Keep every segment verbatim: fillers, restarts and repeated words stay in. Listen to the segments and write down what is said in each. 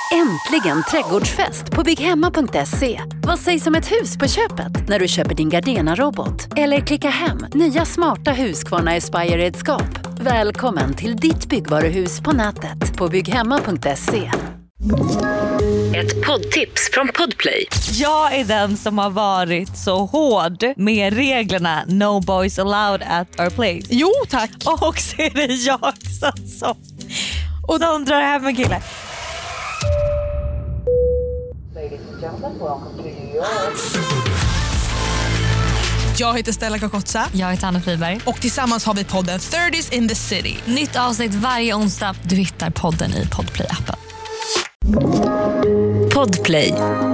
Äntligen trädgårdsfest på bygghemma punkt se. Vad sägs om ett hus på köpet när du köper din Gardena-robot? Eller klicka hem nya smarta Husqvarna Aspire-redskap. Välkommen till ditt byggvaruhus på nätet på bygghemma punkt se. Ett poddtips från Podplay. Jag är den som har varit så hård med reglerna No boys allowed at our place. Jo, tack. Och så är det jag som, och de drar hem en kille. Jag heter Stella Kakotsa. Jag heter Anna Friberg. Och tillsammans har vi podden thirties in the city. Nytt avsnitt varje onsdag. Du hittar podden i Podplay-appen. Podplay.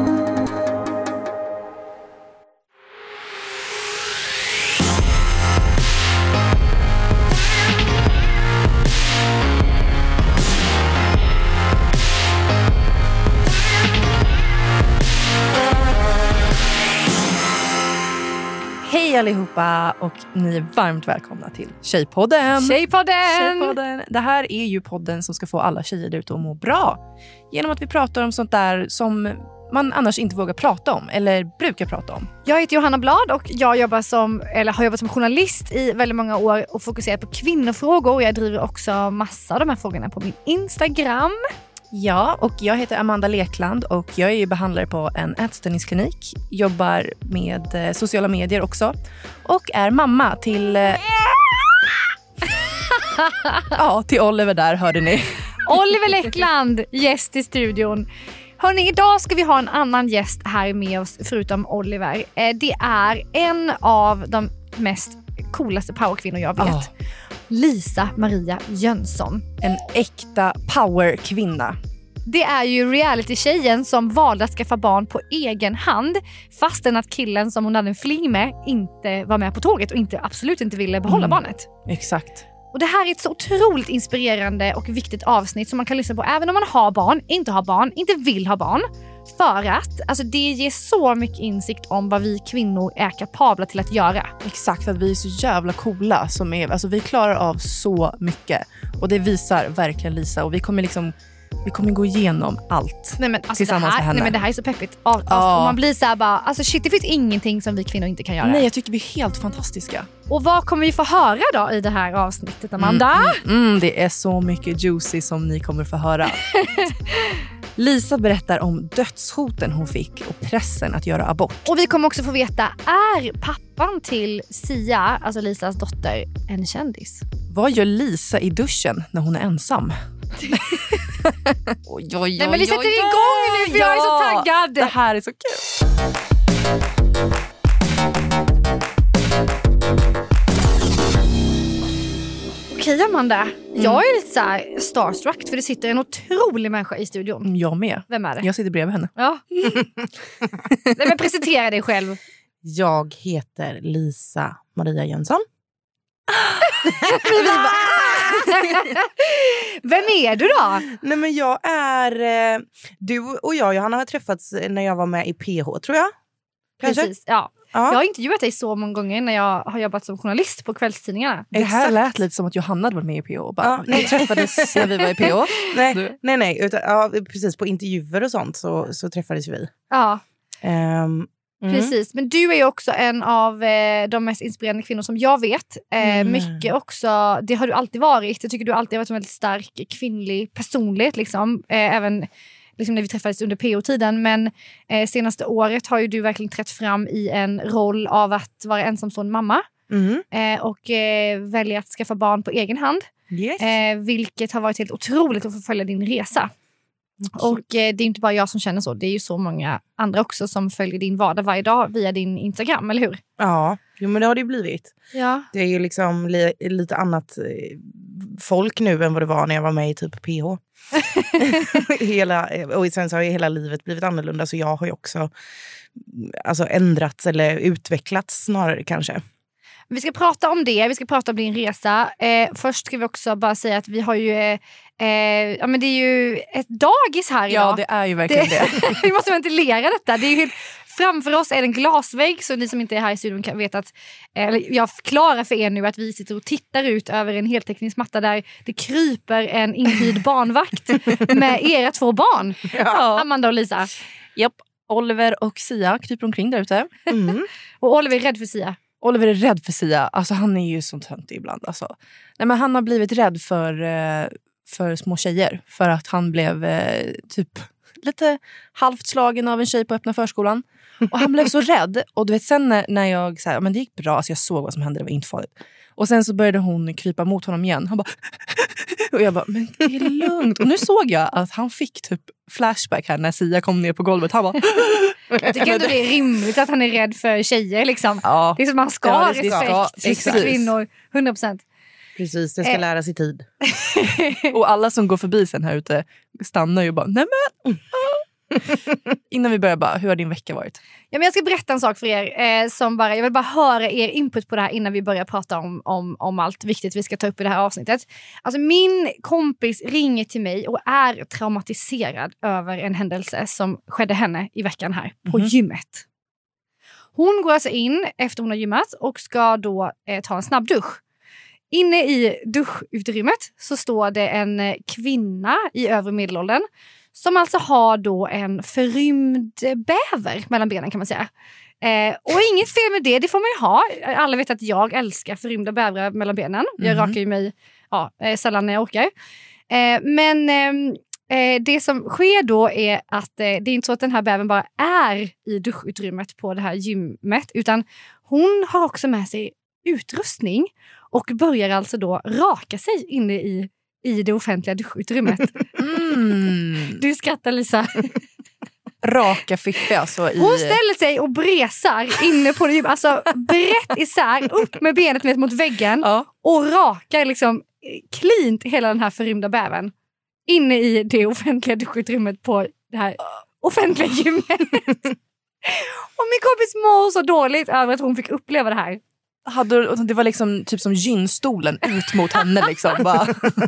Hej allihopa och ni är varmt välkomna till Tjejpodden. Tjejpodden! Tjejpodden. Det här är ju podden som ska få alla tjejer där ute att må bra. Genom att vi pratar om sånt där som man annars inte vågar prata om eller brukar prata om. Jag heter Johanna Blad och jag jobbar som, eller har jobbat som journalist i väldigt många år och fokuserar på kvinnofrågor. Jag driver också massa av de här frågorna på min Instagram. Ja, och jag heter Amanda Lekland och jag är ju behandlare på en ätstörningsklinik. Jobbar med eh, sociala medier också. Och är mamma till... Eh... ja, till Oliver där, hörde ni. Oliver Lekland, gäst i studion. Hörrni, idag ska vi ha en annan gäst här med oss förutom Oliver. Eh, det är en av de mest coolaste powerkvinnor jag vet. Oh. Lisa Maria Jönsson. En äkta powerkvinna. Det är ju reality-tjejen som valde att skaffa barn på egen hand fastän att killen som hon hade en fling med inte var med på tåget och inte, absolut inte ville behålla mm. barnet. Exakt. Och det här är ett så otroligt inspirerande och viktigt avsnitt som man kan lyssna på även om man har barn, inte har barn, inte vill ha barn. För att alltså, det ger så mycket insikt om vad vi kvinnor är kapabla till att göra. Exakt, att vi är så jävla coola. Som är, alltså, vi klarar av så mycket. Och det visar verkligen Lisa. Och vi kommer liksom... Vi kommer gå igenom allt nej, men, alltså, tillsammans det här, med henne. Nej, men det här är så peppigt. Ja, alltså, ja. Och man blir så här bara, alltså shit, det finns ingenting som vi kvinnor inte kan göra. Nej, jag tycker vi är helt fantastiska. Och vad kommer vi få höra då i det här avsnittet, Amanda? Mm, mm, mm, det är så mycket juicy som ni kommer få höra. Lisa berättar om dödshoten hon fick och pressen att göra abort. Och vi kommer också få veta, är pappan till Sia, alltså Lisas dotter, en kändis? Vad gör Lisa i duschen när hon är ensam? oj, oj, oj, nej, men vi sätter oj, igång nu för ja, jag är så taggad. Det här är så kul. Okej Amanda, mm. jag är lite så här starstruck för det sitter en otrolig människa i studion. Jag med. Vem är det? Jag sitter bredvid henne. Ja. Nej, men presentera dig själv. Jag heter Lisa Maria Jönsson. Vem är du då? Nej, men jag är eh, du och jag Johanna har träffats när jag var med i P H, tror jag. Kanske? Precis, ja. ja. Jag har intervjuat dig så många gånger när jag har jobbat som journalist på kvällstidningarna. Det här lät lite som att Johanna hade varit med i P H. Bara, ja, nej. Vi träffades när vi var i P H. Nej, nej, nej utan, ja, precis på intervjuer och sånt så, så träffades vi. Ja. Um, Mm. Precis, men du är ju också en av eh, de mest inspirerande kvinnor som jag vet. Eh, mm. Mycket också, det har du alltid varit. Jag tycker du alltid har varit en väldigt stark kvinnlig personlighet. Liksom. Eh, även liksom när vi träffades under P O-tiden. Men eh, senaste året har ju du verkligen trätt fram i en roll av att vara ensamstående mamma. Mm. Eh, och eh, välja att skaffa barn på egen hand. Yes. Eh, vilket har varit helt otroligt att få följa din resa. Okay. Och eh, det är inte bara jag som känner så. Det är ju så många andra också som följer din vardag varje dag via din Instagram, eller hur? Ja, jo, men det har det ju blivit. Ja. Det är ju liksom li- lite annat eh, folk nu än vad det var när jag var med i typ P H. hela, och sen så har ju hela livet blivit annorlunda, så jag har ju också alltså, ändrats eller utvecklats snarare kanske. Vi ska prata om det, vi ska prata om din resa. Eh, först ska vi också bara säga att vi har ju, eh, ja men det är ju ett dagis här idag. Ja, det är ju verkligen det. det. Vi måste ventilera detta. Det är ju helt Framför oss är det en glasvägg, så ni som inte är här i studion kan veta att, eller jag förklarar för er nu att vi sitter och tittar ut över en heltäckningsmatta där det kryper en inhyrd barnvakt med era två barn. Ja. Amanda och Lisa. Japp, Oliver och Sia kryper omkring där ute. Mm. Och Oliver är rädd för Sia. Oliver är rädd för Sia. Alltså han är ju så töntig ibland. Alltså. Nej, men han har blivit rädd för, för små tjejer. För att han blev eh, typ lite halvt slagen av en tjej på öppna förskolan. Och han blev så rädd. Och du vet, sen när, när jag så här, men det gick bra, så jag såg vad som hände, det var inte farligt. Och sen så började hon krypa mot honom igen. Han bara och jag bara, men det är lugnt. Och nu såg jag att han fick typ flashback här när Sia kom ner på golvet. Han bara jag tycker inte det är rimligt att han är rädd för tjejer liksom. Ja. Det är som man ska ja, ha respekt ska, för kvinnor, hundra procent. Precis, det ska eh. läras i tid. Och alla som går förbi sen här ute stannar ju bara, nej men innan vi börjar bara, hur har din vecka varit? Ja, men jag ska berätta en sak för er eh, som bara, jag vill bara höra er input på det här innan vi börjar prata om, om, om allt viktigt vi ska ta upp i det här avsnittet. Alltså min kompis ringer till mig och är traumatiserad över en händelse som skedde henne i veckan här på mm-hmm. gymmet. Hon går alltså in efter hon har gymmat och ska då eh, ta en snabb dusch. Inne i duschutrymmet så står det en kvinna i övre medelåldern som alltså har då en förrymd bäver mellan benen, kan man säga. Eh, och inget fel med det, det får man ju ha. Alla vet att jag älskar förrymda bävrar mellan benen. Jag mm. rakar ju mig ja, sällan när jag orkar. Eh, men eh, det som sker då är att eh, det är inte så att den här bävern bara är i duschutrymmet på det här gymmet. Utan hon har också med sig utrustning och börjar alltså då raka sig inne i i det offentliga duschutrymmet. Mm. Du skrattar, Lisa. Raka fiffi alltså. I... Hon ställer sig och bresar inne på det. Alltså brett isär, upp med benet med mot väggen. Ja. Och rakar liksom klint hela den här förrymda bäven. Inne i det offentliga duschutrymmet på det här offentliga gymmet. Och min kompis mår så dåligt över att hon fick uppleva det här. Hade, det var liksom typ som gynstolen ut mot henne liksom. Bara.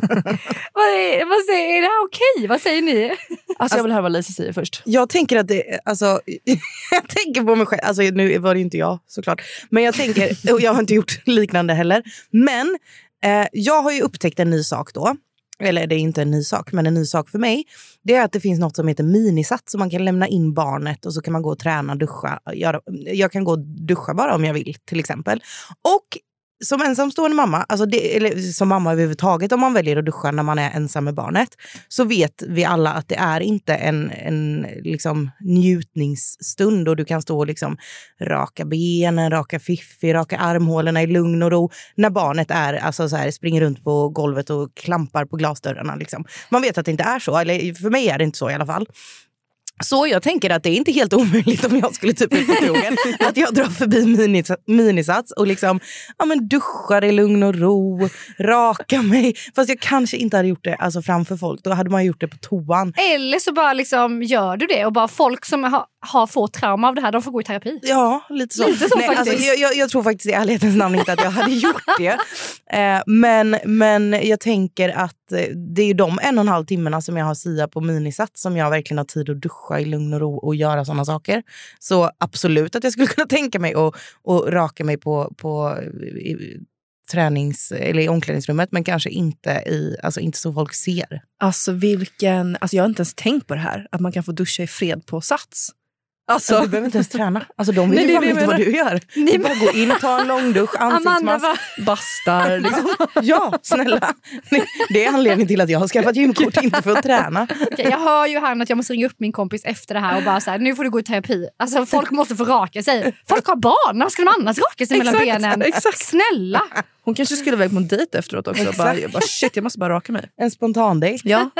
vad är, vad säger, är det här okej? Vad säger ni? Alltså jag vill höra vad Lisa säger först. Jag tänker att det, alltså jag tänker på mig själv, alltså nu var det inte jag såklart. Men jag tänker, och jag har inte gjort liknande heller. Men eh, jag har ju upptäckt en ny sak då. Eller det är inte en ny sak, men en ny sak för mig. Det är att det finns något som heter minisats. Så man kan lämna in barnet och så kan man gå och träna, duscha. Göra, jag kan gå och duscha bara om jag vill, till exempel. Och som ensamstående mamma, alltså det, eller som mamma överhuvudtaget, om man väljer att duscha när man är ensam med barnet, så vet vi alla att det är inte en, en liksom njutningsstund och du kan stå och liksom raka benen, raka fiffi, raka armhålorna i lugn och ro när barnet är, alltså så här, springer runt på golvet och klampar på glasdörrarna liksom. Man vet att det inte är så, eller för mig är det inte så i alla fall. Så jag tänker att det är inte helt omöjligt om jag skulle typ ut på krogen att jag drar förbi minis- minisats och liksom ja, men duschar i lugn och ro, raka mig. Fast jag kanske inte hade gjort det alltså framför folk. Då hade man gjort det på toan. Eller så bara liksom gör du det och bara folk som har, har fått trauma av det här, de får gå i terapi. Ja, lite så. Lite så. Nej, faktiskt. Alltså, jag, jag, jag tror faktiskt i ärlighetens namn inte att jag hade gjort det. Eh, men, men jag tänker att det är ju de en och en halv timmarna som jag har Sia på minisats som jag verkligen har tid att duscha i lugn och ro och göra sådana saker. Så absolut att jag skulle kunna tänka mig att, att raka mig på, på i, tränings eller i omklädningsrummet, men kanske inte i, alltså inte så folk ser. Alltså vilken, alltså jag har inte ens tänkt på det här att man kan få duscha i fred på Sats. Alltså, du behöver inte ens träna. Alltså de vet ju fan inte vad du gör. Ni bara gå in och ta en lång dusch, ansiktsmask, bastar. Liksom. Ja, snälla. Det är anledningen till att jag har skaffat gymkort, inte för att träna. Okay, jag hör ju här att jag måste ringa upp min kompis efter det här och bara så här, nu får du gå i terapi. Alltså folk måste få raka sig. Folk har barn, när ska de annars raka sig mellan exakt, benen? Exakt. Snälla. Hon kanske skulle iväg på en dejt efteråt också. Bara, jag bara, shit, jag måste bara raka mig. En spontan dejt. Ja.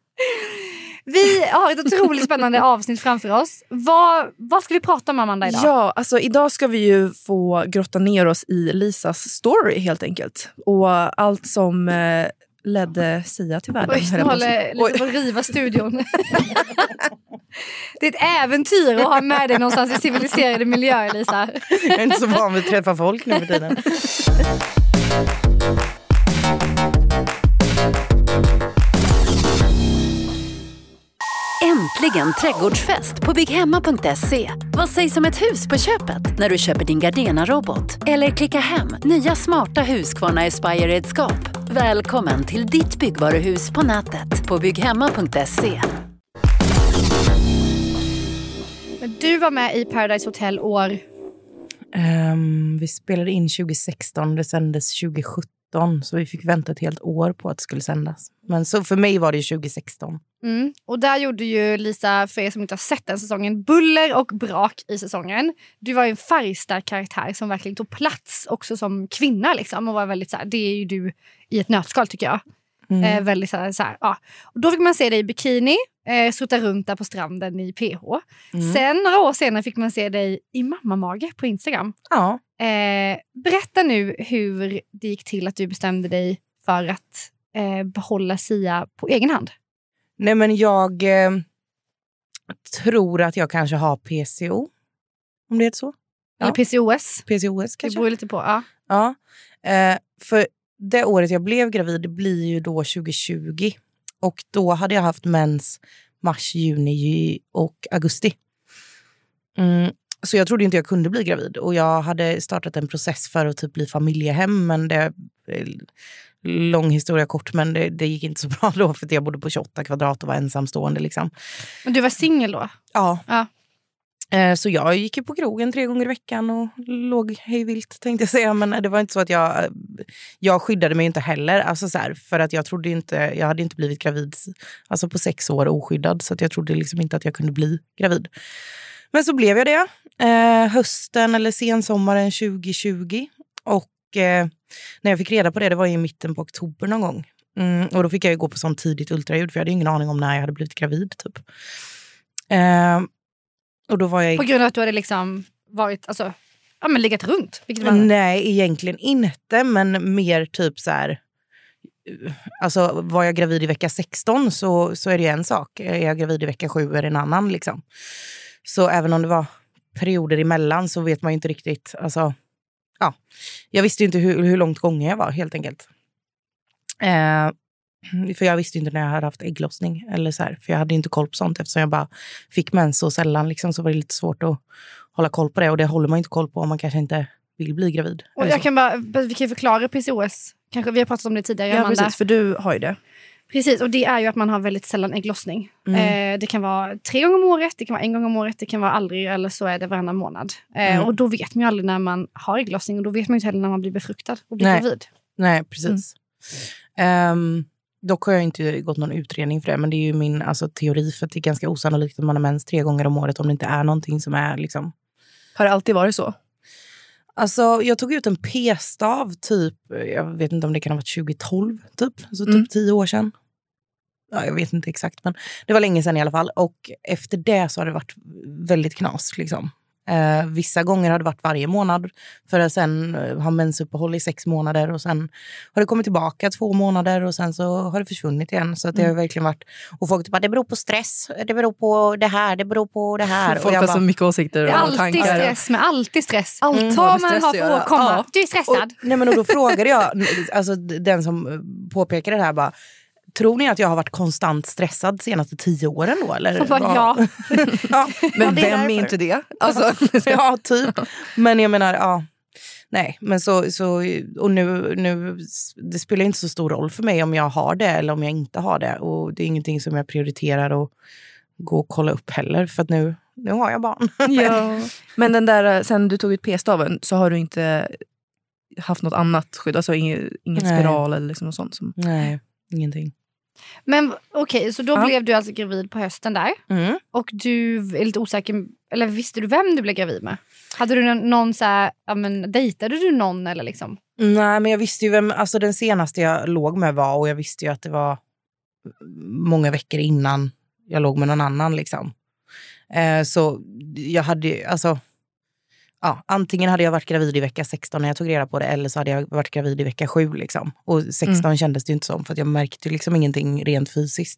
Vi har ett otroligt spännande avsnitt framför oss. Vad, vad ska vi prata om, Amanda, idag? Ja, alltså idag ska vi ju få grotta ner oss i Lisas story helt enkelt. Och allt som eh, ledde Sia till världen. Oj, nu håller Lisa på att riva studion. Det är ett äventyr att ha med dig någonstans i civiliserade miljöer, Lisa. Jag är inte så van vid att träffa folk nu för tiden. Äntligen trädgårdsfest på bygghemma punkt se. Vad sägs om ett hus på köpet när du köper din Gardena-robot? Eller klicka hem nya smarta Husqvarna Aspire-redskap. Välkommen till ditt byggvaruhus på nätet på bygghemma punkt se. Men du var med i Paradise Hotel år... Um, vi spelade in tjugo sexton, det sändes tjugo sjutton. Så vi fick vänta ett helt år på att det skulle sändas. Men så för mig var det tjugo sexton. Mm. Och där gjorde ju Lisa, för er som inte har sett den säsongen, buller och brak i säsongen. Du var ju en färgstark karaktär som verkligen tog plats också som kvinna liksom. Och var väldigt så här, det är ju du i ett nötskal tycker jag. Mm. Eh, väldigt så här, så här, ja. Och då fick man se dig i bikini, eh, strutta runt där på stranden i P H. Mm. Sen några år senare fick man se dig i mammamage på Instagram. Ja. Eh, berätta nu hur det gick till att du bestämde dig för att eh, behålla Sia på egen hand. Nej men jag eh, tror att jag kanske har P C O. Om det är så. Ja. Eller P C O S. P C O S kanske. Det beror lite på, ja. Ja. Eh, för det året jag blev gravid blir ju då tjugo tjugo. Och då hade jag haft mens mars, juni och augusti. Mm. Så jag trodde inte jag kunde bli gravid. Och jag hade startat en process för att typ bli familjehem. Men det... Lång historia kort, men det, det gick inte så bra då för att jag bodde på tjugoåtta kvadrat och var ensamstående liksom. Men du var singel då? Ja. ja. Eh, så jag gick ju på krogen tre gånger i veckan och låg hejvilt tänkte jag säga. Men det var inte så att jag, jag skyddade mig inte heller. Alltså så här, för att jag trodde inte, jag hade inte blivit gravid alltså på sex år oskyddad. Så att jag trodde liksom inte att jag kunde bli gravid. Men så blev jag det. Eh, hösten eller sensommaren tjugo tjugo. Och eh, när jag fick reda på det, det var i mitten på oktober någon gång. Mm, och då fick jag ju gå på sån tidigt ultraljud för jag hade ingen aning om när jag hade blivit gravid typ. Eh, och då var jag... På grund av att du hade liksom varit, alltså, ja men legat runt? Var... Nej, egentligen inte, men mer typ så här... Alltså var jag gravid i vecka sexton så, så är det en sak. Är jag gravid i vecka sju är det en annan liksom. Så även om det var perioder emellan så vet man ju inte riktigt, alltså... Ja, jag visste ju inte hur, hur långt gången jag var helt enkelt. Eh, för jag visste inte när jag hade haft ägglossning. Eller så här, för jag hade inte koll på sånt eftersom jag bara fick mens så sällan. Liksom, så var det lite svårt att hålla koll på det. Och det håller man inte koll på om man kanske inte vill bli gravid. Och jag kan bara, vi kan förklara P C O S. Kanske, vi har pratat om det tidigare. Ja, Amanda. precis, för du har ju det. Precis, och det är ju att man har väldigt sällan ägglossning. Mm. Eh, det kan vara tre gånger om året, det kan vara en gång om året, det kan vara aldrig, eller så är det varannan månad. Eh, mm. Och då vet man ju aldrig när man har ägglossning och då vet man ju inte heller när man blir befruktad och blir Nej. gravid. Nej, precis. Mm. Um, dock har jag inte gått någon utredning för det, men det är ju min alltså, teori för att det är ganska osannolikt att man har mens tre gånger om året om det inte är någonting som är liksom... Har det alltid varit så? Alltså, jag tog ut en p-stav typ, jag vet inte om det kan ha varit tjugo tolv typ, så typ mm. tio år sedan. Ja, jag vet inte exakt, men det var länge sedan i alla fall. Och efter det så har det varit väldigt knas liksom. Eh, vissa gånger har det varit varje månad för att sen ha mensuppehåll i sex månader och sen har det kommit tillbaka två månader och sen så har det försvunnit igen. Så att det har verkligen varit, och folk typ bara, det beror på stress, det beror på det här, det beror på det här. Folk har bara, så mycket åsikter och tankar. Alltid stress, med alltid stress. Allt mm. vad man har för åkomma. Ja. Du är stressad. Och, nej men och då frågade jag, alltså den som påpekade det här bara, tror ni att jag har varit konstant stressad de senaste tio åren då? Eller? Bara, ja. ja. Men vem är inte det? Alltså. ja, typ. Men jag menar, ja. Nej, men så, så och nu, nu, det spelar inte så stor roll för mig om jag har det eller om jag inte har det. Och det är ingenting som jag prioriterar att gå och kolla upp heller. För att nu, nu har jag barn. ja. Men den där, sen du tog ut p-staven så har du inte haft något annat skydd? Alltså ingen, ingen spiral eller liksom något sånt? Som... Nej, ingenting. Men okej, okay, så då ja. blev du alltså gravid på hösten där. Mm. Och du är lite osäker, eller visste du vem du blev gravid med? Hade du någon, någon så här, ja men dejtade du någon eller liksom? Nej, men jag visste ju vem, alltså den senaste jag låg med var, och jag visste ju att det var många veckor innan jag låg med någon annan liksom. Eh, så jag hade alltså, ja, antingen hade jag varit gravid i vecka sexton när jag tog reda på det, eller så hade jag varit gravid i vecka sju liksom. Och sexton mm. kändes det ju inte som, för att jag märkte liksom ingenting rent fysiskt.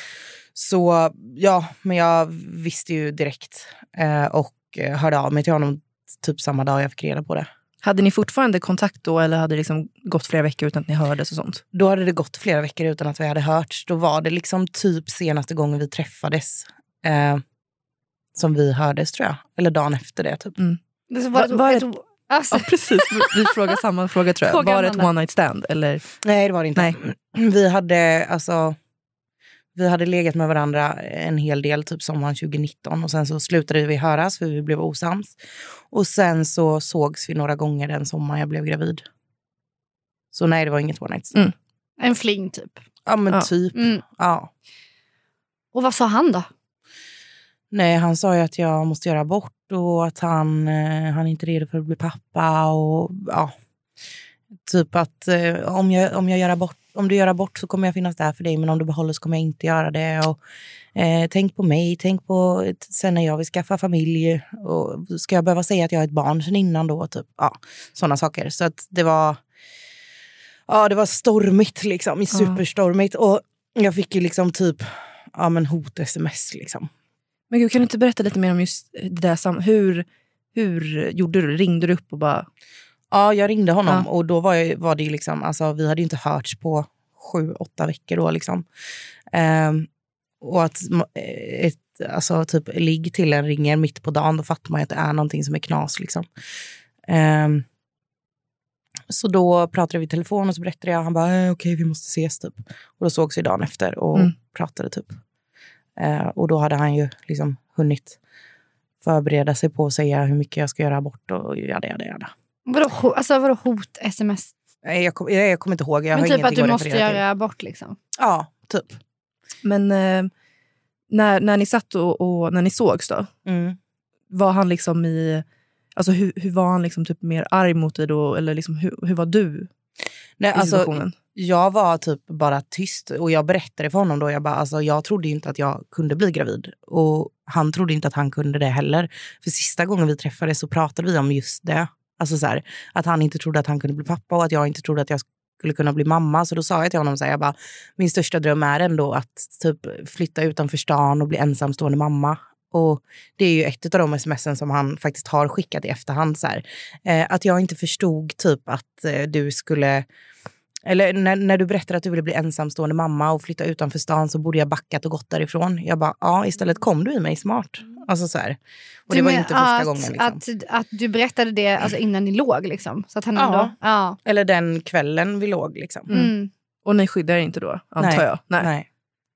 Så ja, men jag visste ju direkt eh, och hörde av mig till honom typ samma dag jag fick reda på det. Hade ni fortfarande kontakt då, eller hade det liksom gått flera veckor utan att ni hördes och sånt? Då hade det gått flera veckor utan att vi hade hört. Då var det liksom typ senaste gången vi träffades Eh, som vi hördes tror jag. Eller dagen efter det typ. Mm. Det var, Va, var ett, det, ett, alltså. ja, precis. Vi frågar samma fråga tror jag. Fråga var det ett Amanda. one night stand? Eller? Nej det var det inte. Nej. Vi hade alltså... Vi hade legat med varandra en hel del typ sommaren tjugonitton. Och sen så slutade vi höras för vi blev osams. Och sen så sågs vi några gånger den sommaren jag blev gravid. Så nej det var inget one night stand. Mm. En fling typ. Ja men Ja. typ. Mm. Ja. Och vad sa han då? Nej, han sa ju att jag måste göra abort och att han, eh, han är inte redo för att bli pappa. Och ja, typ att eh, om, jag, om, jag gör abort, om du gör abort så kommer jag finnas där för dig. Men om du behåller så kommer jag inte göra det. Och, eh, tänk på mig, tänk på t- sen när jag vill skaffa familj. Och ska jag behöva säga att jag är ett barn sen innan då? Typ, ja, sådana saker. Så att det var, ja, det var stormigt liksom, superstormigt. Och jag fick ju liksom typ ja, men hot-sms liksom. Men gud, kan du inte berätta lite mer om just det där? Sam- hur, hur gjorde du? Ringde du upp och bara... Ja, jag ringde honom Ja. och då var, jag, var det ju liksom, alltså vi hade ju inte hörts på sju, åtta veckor då liksom. Ehm, och att ett, alltså typ ligg till en ringer mitt på dagen, då fattar man ju att det är någonting som är knas liksom. Ehm, så då pratade vi i telefon och så berättade jag, han bara, eh, okej vi måste ses typ. Och då sågs vi dagen efter och Mm. pratade typ. Ehm, och då hade han ju liksom hunnit förbereda sig på att säga hur mycket jag ska göra abort och jada jada jada. Vadå, ho- alltså, vadå hot-sms? Nej, jag, kom, jag, jag kommer inte ihåg. Jag Men har typ att ingenting du att måste referera till. göra abort liksom. Ja, typ. Men eh, när, när ni satt och, och när ni sågs då? Mm. Var han liksom i... Alltså hur, hur var han liksom typ mer arg mot dig då? Eller liksom hur, hur var du Nej, i alltså, situationen? jag var typ bara tyst. Och jag berättade för honom då. Jag, bara, alltså, jag trodde ju inte att jag kunde bli gravid. Och han trodde inte att han kunde det heller. För sista gången vi träffades så pratade vi om just det. Alltså så här, att han inte trodde att han kunde bli pappa. Och att jag inte trodde att jag skulle kunna bli mamma. Så då sa jag till honom så här, jag bara, min största dröm är ändå att typ flytta utanför stan och bli ensamstående mamma. Och det är ju ett av de smsen som han faktiskt har skickat i efterhand. Så här. Eh, att jag inte förstod typ att eh, du skulle... Eller när, när du berättade att du ville bli ensamstående mamma och flytta utanför stan så borde jag backat och gått därifrån. Jag bara, ja istället kom du i mig smart. Alltså så här. Och det Du var ju menar inte första att, gången. Liksom. Att, att du berättade det alltså, innan ni låg liksom? Så att han Ja. ändå... Ja. Eller den kvällen vi låg liksom. Mm. Mm. Och ni skyddar inte då, antar Nej. jag? Nej. Nej.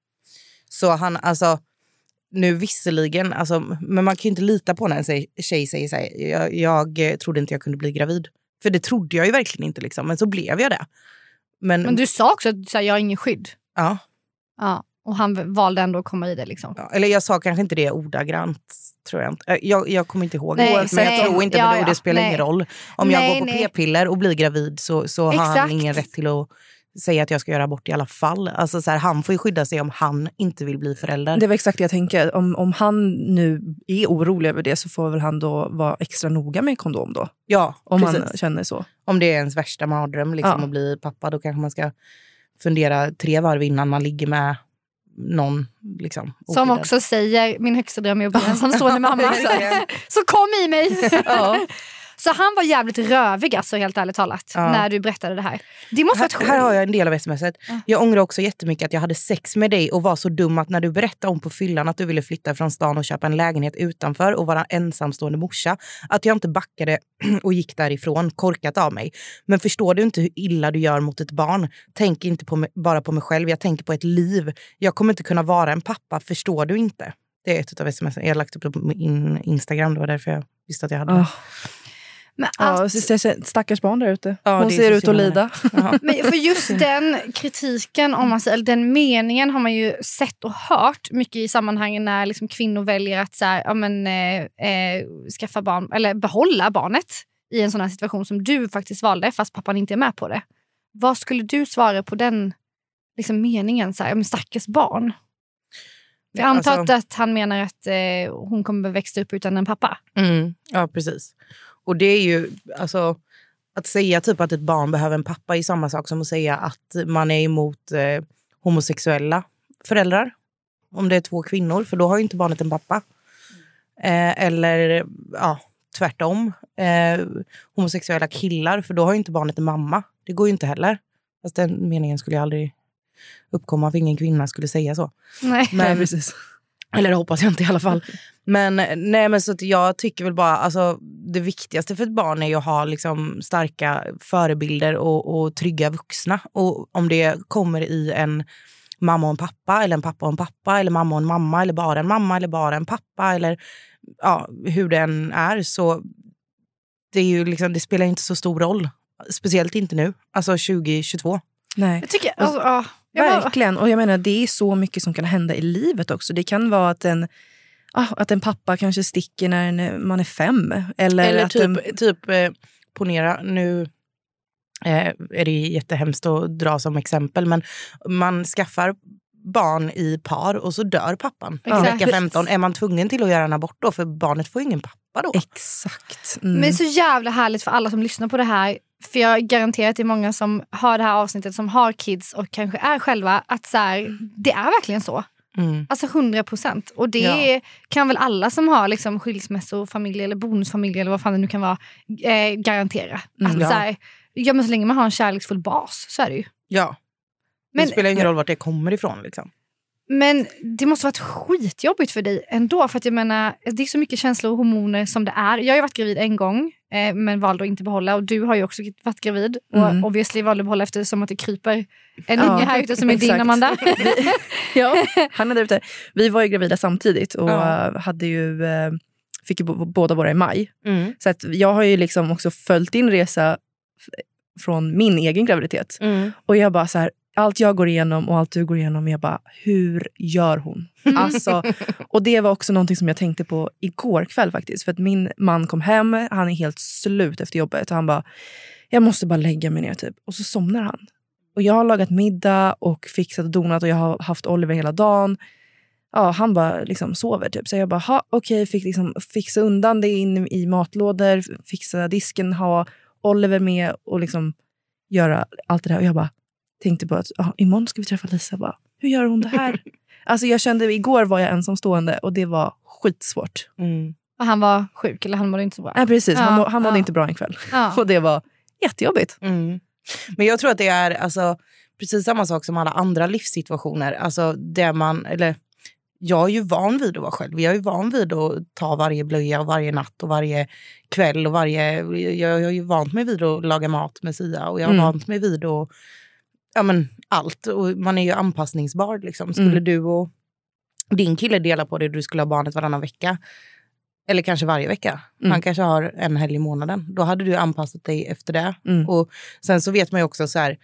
Så han, alltså... Nu visserligen, alltså, men man kan ju inte lita på när en tjej, tjej säger så här, jag, jag trodde inte jag kunde bli gravid. För det trodde jag ju verkligen inte liksom, men så blev jag det. Men, Men du sa också att du sa, jag har ingen skydd. ja, Ja. Och han valde ändå att komma i det liksom. ja, eller jag sa kanske inte det ordagrant, tror jag inte. Jag, jag kommer inte ihåg, Nej, men jag nej. tror inte, Ja, men det, ja, det spelar nej. ingen roll. Om Nej, jag går på nej. p-piller och blir gravid så, så har han Exakt. ingen rätt till att säga att jag ska göra abort i alla fall. Alltså, så här, han får ju skydda sig om han inte vill bli förälder. Det var exakt det jag tänker. Om, om han nu är orolig över det så får väl han då vara extra noga med kondom då? Ja, Om precis. han känner så. Om det är ens värsta mardröm liksom, Ja. att bli pappa, då kanske man ska fundera tre varv innan man ligger med någon. Liksom, Som oskyddad. också säger, min högsta dröm är att bli ensamstående mamma. Exakt. Så kom i mig! Ja. Så han var jävligt rövig alltså, helt ärligt talat, Ja. när du berättade det här. Det måste varit Här, här har jag en del av smset. Ja. Jag ångrar också jättemycket att jag hade sex med dig och var så dum att när du berättade om på fyllan att du ville flytta från stan och köpa en lägenhet utanför och vara ensamstående morsa, att jag inte backade och gick därifrån, korkat av mig. Men förstår du inte hur illa du gör mot ett barn? Tänk inte på mig, bara på mig själv, jag tänker på ett liv. Jag kommer inte kunna vara en pappa, förstår du inte? Det är ett av sms. Jag har lagt upp det på min Instagram, det var därför jag visste att jag hade det. Oh. Men, Ja, att, så- så- stackars barn där ute. Ja, Hon det är ser så ut att synd om lida. Ja. men för just den kritiken, om man säger, eller den meningen har man ju sett och hört mycket i sammanhangen när liksom kvinnor väljer att så här, ja, men, eh, eh, skaffa barn eller behålla barnet i en sån här situation som du faktiskt valde fast pappan inte är med på det. Vad skulle du svara på den liksom, meningen? Så här, ja, men stackars barn. För jag antar Alltså- att han menar att eh, hon kommer växa upp utan en pappa. Mm, ja, precis. Och det är ju, alltså, att säga typ att ett barn behöver en pappa är samma sak som att säga att man är emot eh, homosexuella föräldrar. Om det är två kvinnor, för då har ju inte barnet en pappa. Eh, eller, ja, tvärtom. Eh, homosexuella killar, för då har ju inte barnet en mamma. Det går ju inte heller. Fast den meningen skulle ju aldrig uppkomma, för ingen kvinna skulle säga så. Nej. Nej, Men, precis. Eller det hoppas jag inte i alla fall. Men, nej, men så att jag tycker väl bara, alltså, det viktigaste för ett barn är ju att ha liksom, starka förebilder och, och trygga vuxna. Och om det kommer i en mamma och en pappa, eller en pappa och en pappa, eller mamma och en mamma, eller bara en mamma, eller bara en pappa, eller ja, hur den är, så det, är ju liksom, det spelar inte så stor roll. Speciellt inte nu, alltså tjugo tjugotvå. Nej. Jag tycker, alltså, ja. Jag bara- Verkligen, och jag menar det är så mycket som kan hända i livet också. Det kan vara att en, ah, att en pappa kanske sticker när en, man är fem. Eller, Eller att typ, en, typ eh, ponera, nu eh, är det jättehemskt att dra som exempel, men man skaffar barn i par och så dör pappan. I Exakt. vecka femton är man tvungen till att göra en abort då, för barnet får ingen pappa då. Exakt. Mm. Men så jävla härligt för alla som lyssnar på det här. För jag garanterar att det är många som hör det här avsnittet som har kids och kanske är själva. Att så här, det är verkligen så. Mm. Alltså hundra procent. Och det Ja. kan väl alla som har liksom skilsmässofamilj eller bonusfamilj eller vad fan det nu kan vara eh, garantera. Mm, att ja. så här, ja, men så länge man har en kärleksfull bas så är det ju. Ja, Men- det spelar ingen roll vart det kommer ifrån liksom. Men det måste varit skitjobbigt för dig ändå. För att jag menar, det är så mycket känslor och hormoner som det är. Jag har ju varit gravid en gång, eh, men valde att inte behålla. Och du har ju också varit gravid. Mm. Och obviously valde att behålla eftersom att det kryper en Ja, unge här ute som är din, exakt. Amanda. Ja, han är där ute. Vi var ju gravida samtidigt och Ja. eh, hade ju, eh, fick ju b- båda våra i maj. Mm. Så att jag har ju liksom också följt din resa f- från min egen graviditet. Mm. Och jag bara så här, allt jag går igenom och allt du går igenom, jag bara, hur gör hon? Alltså, och det var också någonting som jag tänkte på igår kväll faktiskt. För att min man kom hem, han är helt slut efter jobbet. Och han bara, jag måste bara lägga mig ner typ. Och så somnar han. Och jag har lagat middag och fixat och donat och jag har haft Oliver hela dagen. Ja, han bara liksom sover typ. Så jag bara, ha, okej, fick liksom fixa undan det in i matlådor, fixa disken, ha Oliver med och liksom göra allt det där. Och jag bara tänkte på att ah, imorgon ska vi träffa Lisa. Bara, hur gör hon det här? Alltså jag kände, igår var jag ensamstående och det var skitsvårt. Mm. Och han var sjuk eller han mådde inte så bra. Nej, precis. Han, Ja, må, han mådde ja. inte bra en kväll. Ja. Och det var jättejobbigt. Mm. Men jag tror att det är alltså, precis samma sak som alla andra livssituationer. Alltså det man, eller jag är ju van vid att vara själv. Jag är ju van vid att ta varje blöja och varje natt och varje kväll. Och varje, jag, jag är ju vant mig vid att laga mat med Sia. Och jag har Mm. vant mig vid att, ja men allt. Och man är ju anpassningsbar liksom. Skulle Mm. du och din kille dela på det, du skulle ha barnet varannan vecka. Eller kanske varje vecka. Mm. Han kanske har en helg i månaden. Då hade du anpassat dig efter det. Mm. Och sen så vet man ju också så här,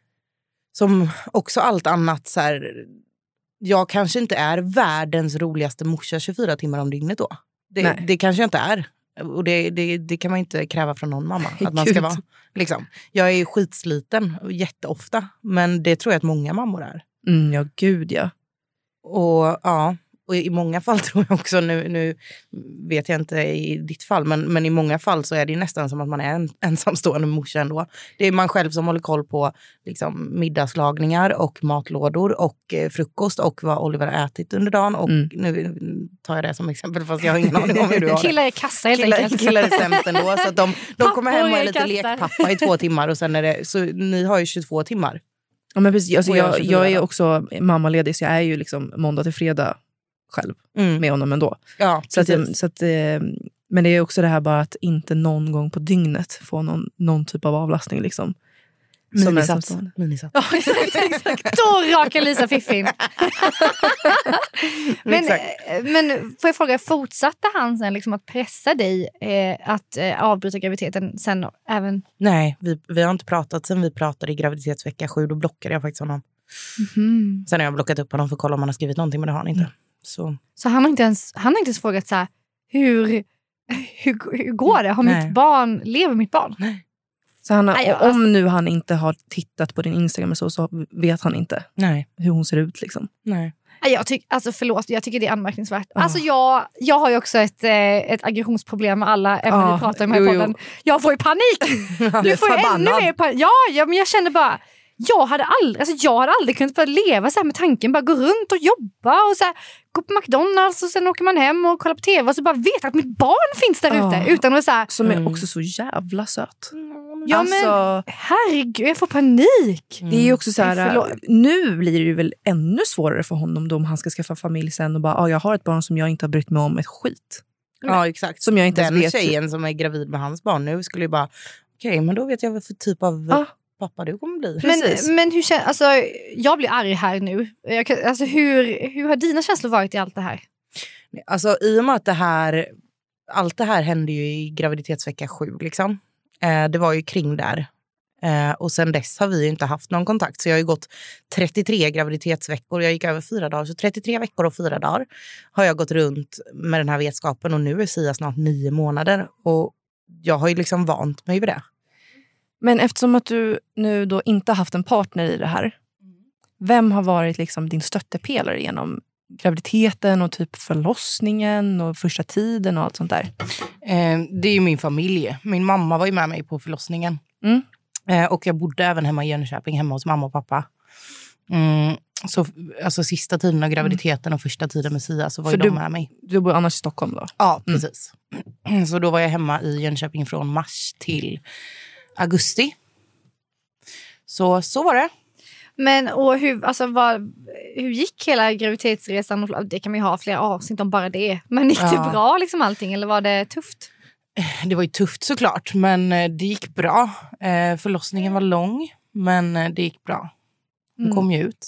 som också allt annat så här, jag kanske inte är världens roligaste morsa tjugofyra timmar om dygnet då. Det, Nej. det kanske jag inte är. Och det, det, det kan man inte kräva från någon mamma. Att man ska Gud. vara, liksom. Jag är ju skitsliten jätteofta. Men det tror jag att många mammor är. Mm, ja, gud ja. Och ja, och i många fall tror jag också, nu, nu vet jag inte i ditt fall, men, men i många fall så är det ju nästan som att man är en ensamstående morsa ändå. Det är man själv som håller koll på liksom, middagslagningar och matlådor och eh, frukost och vad Oliver har ätit under dagen. Och Mm. nu tar jag det som exempel fast jag har ingen aning om hur du har det. Killar är kassa helt Killar, enkelt. killar är sämst ändå. Så att de, de kommer hem och är lite Pappor är lekpappa i två timmar och sen är det, så ni har ju tjugotvå timmar. Ja, men precis. Alltså, Och jag jag, tjugofyra jag är då. också mammaledig så jag är ju liksom måndag till fredag själv Mm. med honom ändå. Ja, Så att, precis. jag- så att, eh, men det är också det här bara att inte någon gång på dygnet få någon, någon typ av avlastning. Liksom, som Minisats. ensamstående. Minisats. Ja, exakt, exakt. Då rakar Lisa fiffin. men, Exakt. eh, men får jag fråga, fortsatte han sen liksom att pressa dig eh, att eh, avbryta graviditeten sen även? Nej, vi, vi har inte pratat sen vi pratade i graviditetsvecka sju. Då blockade jag faktiskt honom. Mm. Sen har jag blockat upp honom för att kolla om han har skrivit någonting, men det har han inte. Så. Så han har inte ens, han har inte ens frågat så här, hur, hur, hur går det? Har Nej. mitt barn, lever mitt barn? Så han, har- Aj, ja, och om nu han inte har tittat på din Instagram och så, så vet han inte Nej, hur hon ser ut. Liksom. nej. Nej, Jag tyck, alltså förlåt, jag tycker det är anmärkningsvärt. Ja. Alltså jag, jag har ju också ett, eh, ett aggressionsproblem med alla ämnen Ja, vi pratar om här i jo, jo. podden. Jag får ju panik! Nu får jag ännu förbannad. mer panik. Ja, ja, men jag känner bara, jag hade aldrig, alltså jag hade aldrig kunnat få leva så här med tanken, bara gå runt och jobba och så här, gå på McDonalds och sen åker man hem och kollar på tv och så bara veta att mitt barn finns där Ja. ute utan att så här, Som är Mm. också så jävla söt. Åh Ja Alltså- men herregud, jag får panik. Det är ju också så här, Nej, förlåt. nu blir det ju väl ännu svårare för honom då om han ska skaffa familj sen och bara, ah, jag har ett barn som jag inte har brytt mig om ett skit. Ja, exakt. Som jag inte Den ens vet. tjejen som är gravid med hans barn nu skulle ju bara, okej, okay, men då vet jag vad för typ av Ja. pappa du kommer bli. Precis. Men, men hur känns, alltså, jag blir arg här nu. Jag kan, alltså, hur, hur har dina känslor varit i allt det här? Alltså i och med att det här, allt det här hände ju i graviditetsvecka sju liksom. Eh, det var ju kring där. Eh, och sen dess har vi ju inte haft någon kontakt. Så jag har ju gått trettiotre graviditetsveckor. Jag gick över fyra dagar. Så trettiotre veckor och fyra dagar har jag gått runt med den här vetskapen. Och nu är Sia snart nio månader. Och jag har ju liksom vant mig vid det. Men eftersom att du nu då inte har haft en partner i det här, vem har varit liksom din stöttepelare genom graviditeten och typ förlossningen och första tiden och allt sånt där? Eh, det är ju min familj. Min mamma var ju med mig på förlossningen. Mm. Eh, och jag bodde även hemma i Jönköping, hemma hos mamma och pappa. Mm, så alltså sista tiden av graviditeten och första tiden med Sia så var För ju du- de med mig. Du bor annars i Stockholm då? Ja, precis. Så då var jag hemma i Jönköping från mars till augusti. Så så var det. Men och hur, alltså, vad, hur gick hela graviditetsresan? Det kan man ju ha flera avsnitt om bara det. Men gick det Ja. bra liksom allting eller var det tufft? Det var ju tufft såklart, men eh, det gick bra. Eh, förlossningen var lång, men eh, det gick bra. Hon Mm. kom ju ut.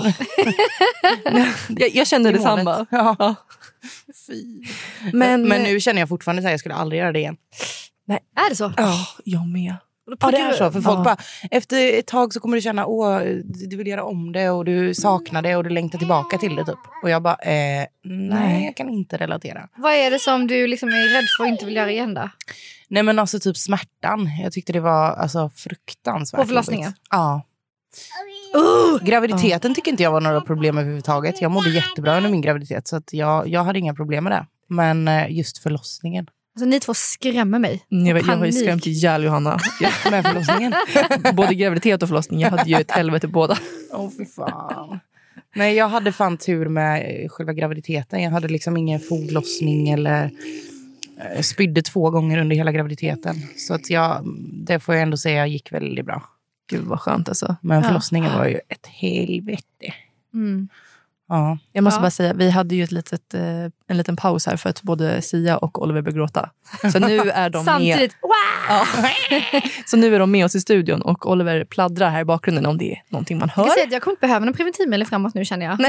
jag, jag kände I detsamma. målet. Ja. Ja. Fy. Men, Men nu känner jag fortfarande så här, jag skulle aldrig göra det igen. Är det så? Ja, jag med. Ja, det är så. För folk Ja. bara, efter ett tag så kommer du känna, åh, du vill göra om det och du saknar det och du längtar tillbaka till det typ. Och jag bara, eh, nej, Nej. jag kan inte relatera. Vad är det som du liksom är rädd för och inte vill göra igen då? Nej men alltså typ smärtan. Jag tyckte det var alltså fruktansvärt. På förlossningen? jobbigt. Ja. Uh, graviditeten tycker inte jag var några problem överhuvudtaget. Jag mådde jättebra under min graviditet så att jag, jag hade inga problem med det. Men eh, just förlossningen. Alltså, ni två skrämmer mig. Jag, vet, jag har ju Panik. skrämt ihjäl Johanna. Jag, Med förlossningen. både graviditet och förlossning. Jag hade ju ett helvete båda. Åh, fy fan. Nej, jag hade fan tur med själva graviditeten. Jag hade liksom ingen foglossning eller eh, spydde två gånger under hela graviditeten. Så att jag, det får jag ändå säga gick väldigt bra. Gud vad skönt alltså. Men Ja. förlossningen var ju ett helvete. Mm. Ja. Jag måste Ja. bara säga, vi hade ju ett litet, eh, en liten paus här för att både Sia och Oliver började gråta. Så nu är de med. Samtidigt, wow! Ja. Så nu är de med oss i studion och Oliver pladdrar här i bakgrunden om det är någonting man Jag hör. kan säga att jag kommer inte behöva någon preventivmedel framåt nu känner jag.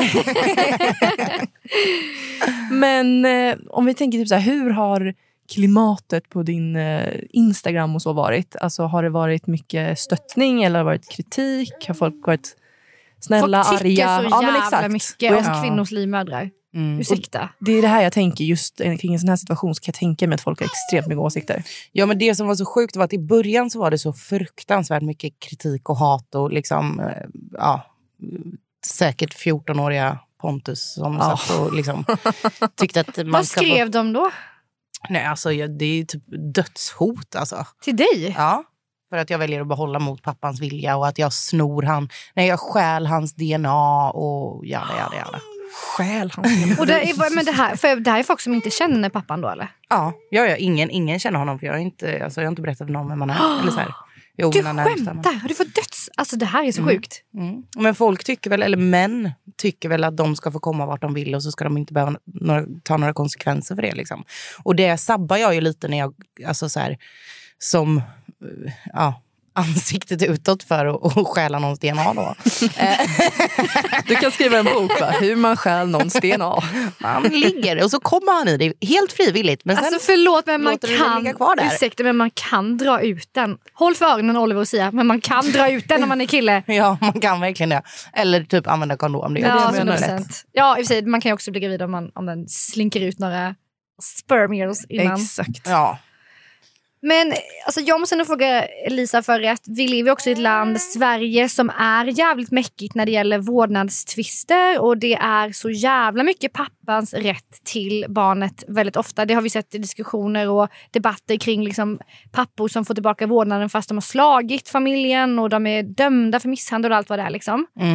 Men eh, om vi tänker typ så här, hur har klimatet på din eh, Instagram och så varit? Alltså har det varit mycket stöttning eller har det varit kritik? Har folk varit snälla, Folk tycker arga? så Ja, men jävla exakt. mycket Och om jag- Ja. kvinnors livmödrar. Mm. Ursäkta. Det är det här jag tänker just eh, kring en sån här situation, så kan jag tänka mig att folk har extremt mycket åsikter. Ja, men det som var så sjukt var att i början så var det så fruktansvärt mycket kritik och hat och liksom, eh, ja, säkert fjorton-åriga Pontus som Ja. satt och liksom tyckte att man Vad ska få- skrev de då? Nej, alltså jag, det är typ dödshot alltså. Till dig? Ja, för att jag väljer att behålla mot pappans vilja och att jag snor han, nej jag stjäl hans D N A och jada jada jada. Själ hans Och det, är, men det, här, för det här är folk som inte känner pappan då eller? Ja, ja, ja ingen, ingen känner honom för jag har inte, alltså, jag har inte berättat för någon vem man är. Eller så här. Jo, Du mina närmsta, men- skämtar? Har du fått döds... Alltså det här är så Mm. sjukt. Mm. Men folk tycker väl, eller män tycker väl att de ska få komma vart de vill och så ska de inte behöva några, ta några konsekvenser för det liksom. Och det sabbar jag ju lite när jag, alltså så här, som, eh, ja, ansiktet utåt för att och stjäla någons D N A då. Du kan skriva en bok, va? Hur man stjäl någons D N A. Han ligger och så kommer han i det helt frivilligt. Men sen, Alltså förlåt men man låter du den kan, ligga kvar där. ursäkta men man kan dra ut den. Håll för öronen Oliver och Sia, men man kan dra ut den om man är kille. ja, man kan verkligen det. Eller typ använda kondom. Det är Ja, det jag som är menar. lätt. hundra procent. Ja, i och för sig, man kan ju också bli gravid om, man, om den slinker ut några spermiers innan. Exakt. Ja. Men alltså, jag måste nog fråga Lisa för att vi lever också i ett land, Sverige, som är jävligt mäckigt när det gäller vårdnadstvister och det är så jävla mycket pappans rätt till barnet väldigt ofta. Det har vi sett i diskussioner och debatter kring liksom, pappor som får tillbaka vårdnaden fast de har slagit familjen och de är dömda för misshandel och allt vad det är. Liksom. Mm.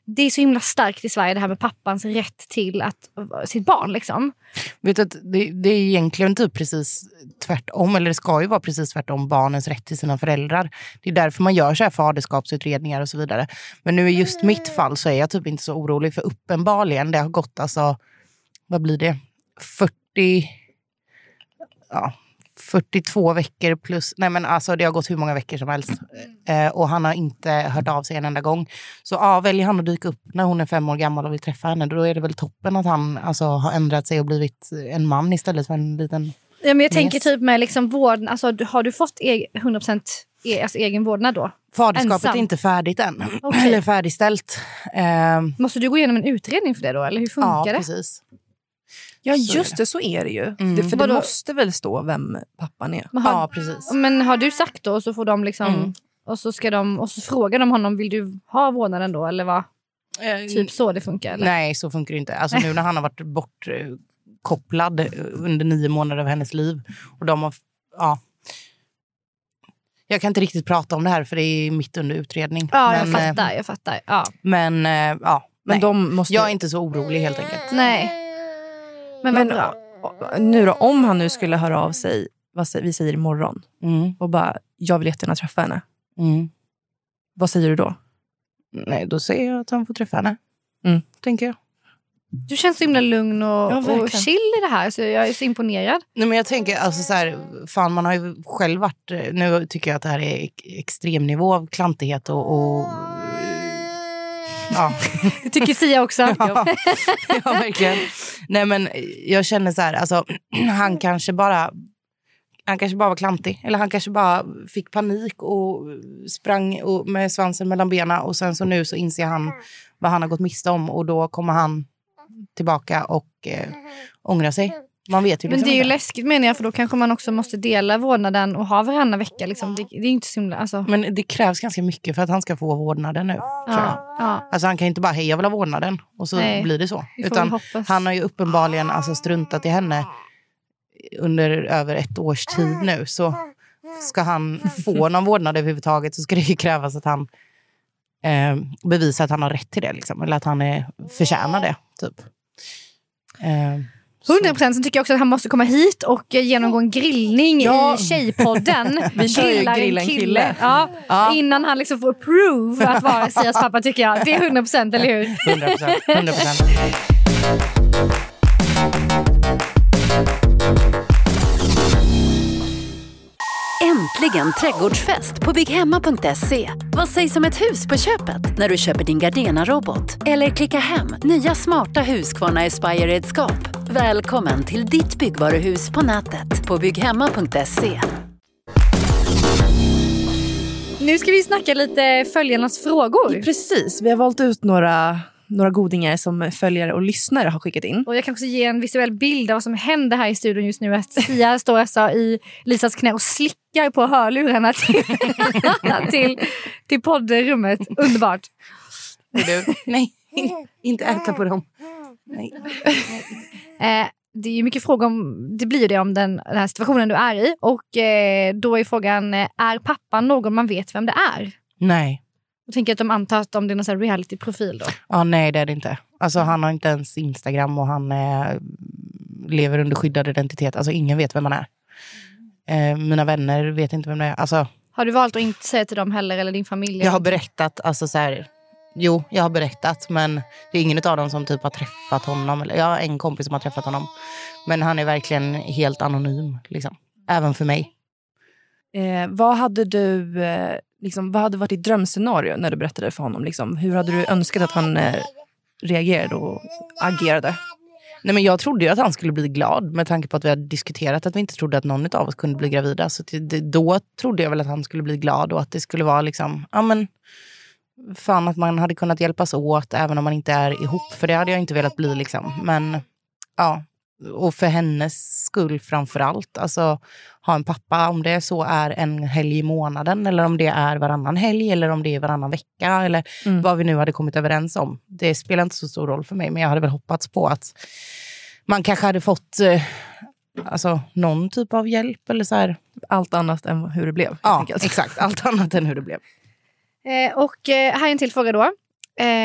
det är så himla starkt i Sverige det här med pappans rätt till att, sitt barn liksom. Vet du att det, det är egentligen typ precis tvärtom, eller det ska ju vara precis tvärtom, barnens rätt till sina föräldrar. Det är därför man gör så här faderskapsutredningar och så vidare. Men nu i just mitt fall så är jag typ inte så orolig, för uppenbarligen det har gått alltså, vad blir det? fyrtio ja, fyrtiotvå veckor plus, nej men alltså det har gått hur många veckor som helst. Eh, och han har inte hört av sig en enda gång. Så ja, väljer han att dyka upp när hon är fem år gammal och vill träffa henne, då är det väl toppen att han alltså har ändrat sig och blivit en man istället för en liten... Ja, men jag tänker Yes. typ med liksom vård, alltså har du fått e- hundra procent e- alltså egen vårdnad då? Faderskapet Ensam. är inte färdigt än. Okej. Eller färdigställt. Eh, Måste du gå igenom en utredning för det då, eller hur funkar ja, det? precis. Ja, Så är just det. Så är det ju. Mm. Det, för Vadå? det måste väl stå vem pappan är. Men har, Ja, precis. men har du sagt då, och så får de liksom Mm. och så ska de och så frågar de honom, vill du ha vårdnaden då eller vad? Typ så det funkar eller? Nej, så funkar det inte. Alltså nu när han har varit bortkopplad under nio månader av hennes liv. Och de har, ja. Jag kan inte riktigt prata om det här för det är mitt under utredning. Ja, men, jag fattar, jag fattar. Ja. Men, eh, ja. Men nej. de måste... Jag är inte så orolig helt enkelt. Nej. Men vad Men bra. nu då, om han nu skulle höra av sig, vad säger, vi säger imorgon, Mm. och bara, jag vill jättegärna träffa henne. Mm. Vad säger du då? Nej, då säger jag att han får träffa henne. Mm. Tänker jag. Du känns så himla lugn och, Ja, och verkligen. chill i det här, så jag är så imponerad. Nej, men jag tänker, alltså så här, fan man har ju själv varit, nu tycker jag att det här är extremnivå av klantighet och, och ja. Det tycker Sia också. Ja, ja, verkligen. Nej, men jag känner så här, alltså han kanske bara han kanske bara var klantig, eller han kanske bara fick panik och sprang och, med svansen mellan benen, och sen så nu så inser han vad han har gått miste om, och då kommer han tillbaka och eh, ångra sig. Man vet ju Men liksom det är ju inte. läskigt menar jag, för då kanske man också måste dela vårdnaden och ha varannan vecka. Liksom. Det, det är ju inte så himla... Alltså. Men det krävs ganska mycket för att han ska få vårdnaden nu, tror jag. Ja, ja. Alltså han kan ju inte bara, hej jag vill ha vårdnaden, och så Nej, blir det så. vi får Utan väl hoppas. han har ju uppenbarligen alltså struntat i henne under över ett års tid nu. Så ska han få någon vårdnad överhuvudtaget, så ska det ju krävas att han eh, bevisar att han har rätt till det. Liksom. Eller att han är, förtjänar det, typ. Eh, hundra procent. Sen tycker jag också att han måste komma hit och eh, genomgå en grillning Ja. i Tjejpodden. Vi kör ju Grillar grilla en kille. Ja, Ja. Innan han liksom får approve att vara Sias pappa, tycker jag. Det är hundra procent, eller hur? hundra procent. hundra procent. Äntligen trädgårdsfest på bygghemma punkt se. Vad sägs om ett hus på köpet när du köper din Gardena-robot? Eller klicka hem nya smarta Husqvarna Aspire-redskap. Välkommen till ditt byggvaruhus på nätet på bygghemma punkt se. Nu ska vi snacka lite följarnas frågor. Precis, vi har valt ut några, några godingar som följare och lyssnare har skickat in. Och jag kan också ge en visuell bild av vad som händer här i studion just nu. Att Sia står alltså i Lisas knä och slickar på hörlurarna till, till, till poddrummet. Underbart. Du? Nej, inte äta på dem. Nej. Eh, det är ju mycket frågor om, det blir ju det om den, den här situationen du är i. Och eh, då är frågan, eh, är pappan någon man vet vem det är? Nej. Jag tänker att de antar att om det är någon sån här reality-profil då. Ja, nej, det är det inte. Alltså han har inte ens Instagram, och han eh, lever under skyddad identitet. Alltså ingen vet vem han är. Eh, mina vänner vet inte vem det är. Alltså, Har du valt att inte säga till dem heller, eller din familj? jag har berättat, alltså så här, jo, jag har berättat, men det är ingen av dem som typ har träffat honom. Eller, jag har en kompis som har träffat honom. Men han är verkligen helt anonym, liksom. Även för mig. Eh, vad hade du, eh, liksom, vad hade varit ditt drömscenario när du berättade för honom? Liksom? Hur hade du önskat att han eh, reagerade och agerade? Nej, men jag trodde ju att han skulle bli glad, med tanke på att vi hade diskuterat att vi inte trodde att någon av oss kunde bli gravida. Så till, det, då trodde jag väl att han skulle bli glad, och att det skulle vara liksom, ja men fan, att man hade kunnat hjälpas åt även om man inte är ihop. För det hade jag inte velat bli liksom. Men ja, och för hennes skull framförallt. Alltså ha en pappa, om det så är en helg i månaden, eller om det är varannan helg, eller om det är varannan vecka, eller Mm. vad vi nu hade kommit överens om. Det spelar inte så stor roll för mig, men jag hade väl hoppats på att man kanske hade fått eh, alltså, någon typ av hjälp eller så här. Allt annat än hur det blev. helt Ja, enkelt. exakt. Allt annat än hur det blev. Eh, och eh, här är en till fråga då. Eh,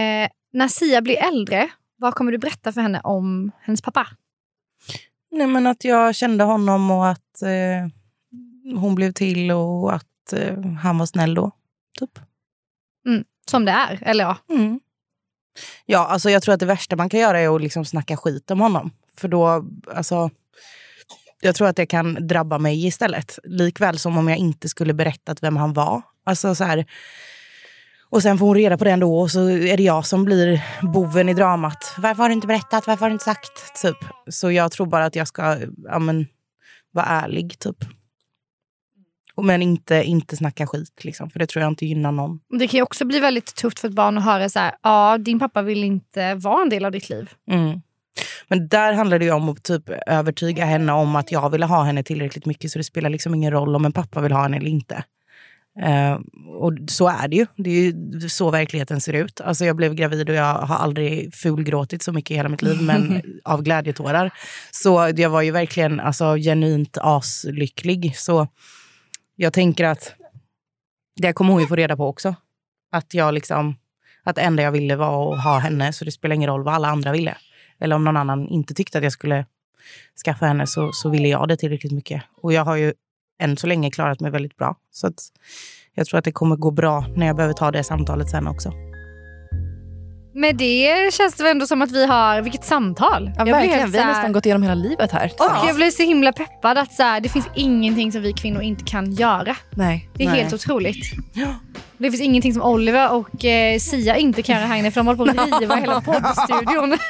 när Sia blir äldre, vad kommer du berätta för henne om hennes pappa? Nej, men att jag kände honom och att eh, hon blev till och att eh, han var snäll då. Typ. Mm, som det är, eller ja. Mm. Ja, alltså jag tror att det värsta man kan göra är att liksom snacka skit om honom. För då, alltså... Jag tror att det kan drabba mig istället. Likväl som om jag inte skulle berättat vem han var. Alltså så här... Och sen får hon reda på det ändå och så är det jag som blir boven i dramat. Varför har du inte berättat? Varför har du inte sagt? Typ. Så jag tror bara att jag ska ja, men, vara ärlig typ. Men inte, inte snacka skit liksom. För det tror jag inte gynnar någon. Det kan ju också bli väldigt tufft för ett barn att höra så här: ja, din pappa vill inte vara en del av ditt liv. Mm. Men där handlar det ju om att typ övertyga henne om att jag ville ha henne tillräckligt mycket. Så det spelar liksom ingen roll om en pappa vill ha henne eller inte. Uh, och så är det ju. Det är ju så verkligheten ser ut. Alltså jag blev gravid och jag har aldrig fulgråtit så mycket i hela mitt liv, men av glädjetårar. Så jag var ju verkligen alltså, genuint aslycklig. Så jag tänker att det kommer hon ju få reda på också. Att jag liksom, att det enda jag ville var att ha henne, så det spelar ingen roll vad alla andra ville. Eller om någon annan inte tyckte att jag skulle skaffa henne, så, så ville jag det tillräckligt mycket. Och jag har ju än så länge klarat mig väldigt bra. Så att jag tror att det kommer gå bra när jag behöver ta det samtalet sen också. Med det känns det ändå som att vi har, vilket samtal. Ja, jag verkligen, vi har här, nästan gått igenom hela livet här. Och ja. Jag blev så himla peppad att så här, det finns ingenting som vi kvinnor inte kan göra. Nej. Det är Nej. helt otroligt. Ja. Det finns ingenting som Oliver och eh, Sia inte kan göra här inne, för de håller på att riva hela poddstudion.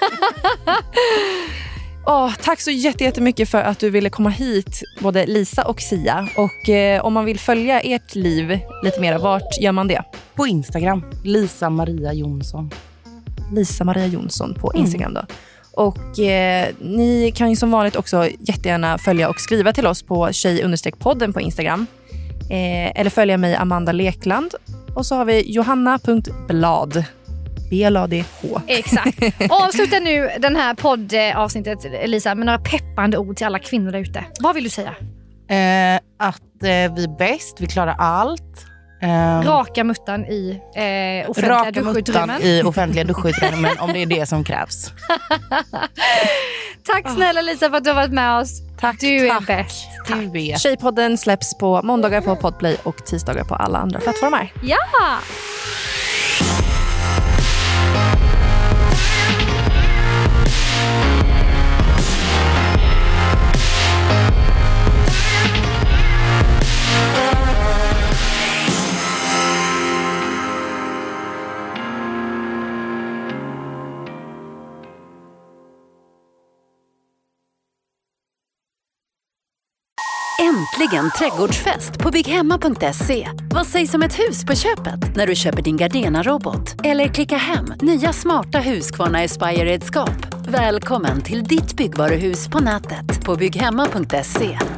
Oh, tack så jättemycket för att du ville komma hit, både Lisa och Sia. Och eh, om man vill följa ert liv lite mer, vart gör man det? På Instagram, Lisa Maria Jonsson. Lisa Maria Jonsson på Instagram då. Och eh, ni kan ju som vanligt också jättegärna följa och skriva till oss på tjej-podden på Instagram. Eh, eller följa mig, Amanda Lekland. Och så har vi johanna punkt blad. B L A D H. Exakt. Avsluta nu den här poddavsnittet, Lisa, med några peppande ord till alla kvinnor där ute. Vad vill du säga? Eh, att eh, vi är bäst, vi klarar allt. Eh, Raka muttan i eh, offentliga raka duschutrymmen. muttan i offentliga duschutrymmen om det är det som krävs. Tack snälla Lisa för att du har varit med oss. Tack, du tack. är bäst. Du vet. Tjejpodden släpps på måndagar på Podplay och tisdagar på alla andra plattformar. Ja! Äntligen trädgårdsfest på bygghemma punkt se. Vad sägs om ett hus på köpet när du köper din Gardena-robot? Eller klicka hem nya smarta Husqvarna Aspire-redskap. Välkommen till ditt byggvaruhus på nätet på bygghemma punkt se.